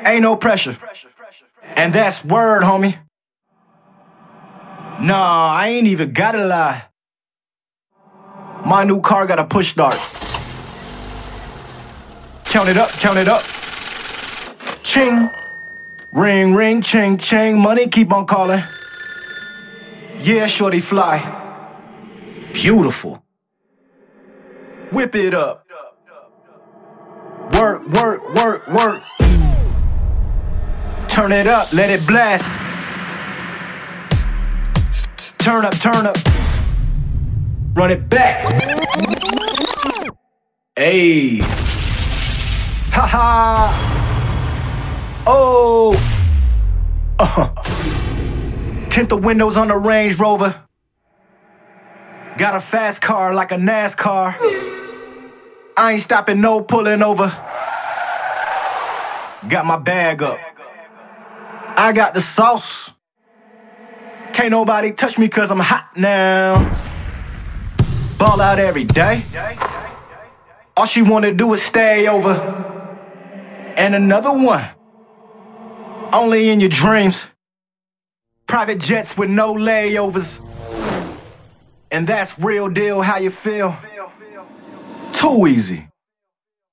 Ain't no pressure. And that's word, homie. Nah, I ain't even gotta lie. My new car got a push start. Count it up, count it up. Ching. Ring, ring, ching, ching. Money keep on calling. Yeah, shorty fly. Beautiful. Whip it up. Work, work, work, work. Turn it up, let it blast. Turn up, turn up. Run it back. Ayy. Ha ha. Oh. Tint the windows on the Range Rover. Got a fast car like a NASCAR. I ain't stopping, no pulling over. Got my bag up. I got the sauce. Can't nobody touch me cause I'm hot now. Ball out every day. All she wanna do is stay over. And another one. Only in your dreams. Private jets with no layovers. And that's real deal, how you feel? Too easy.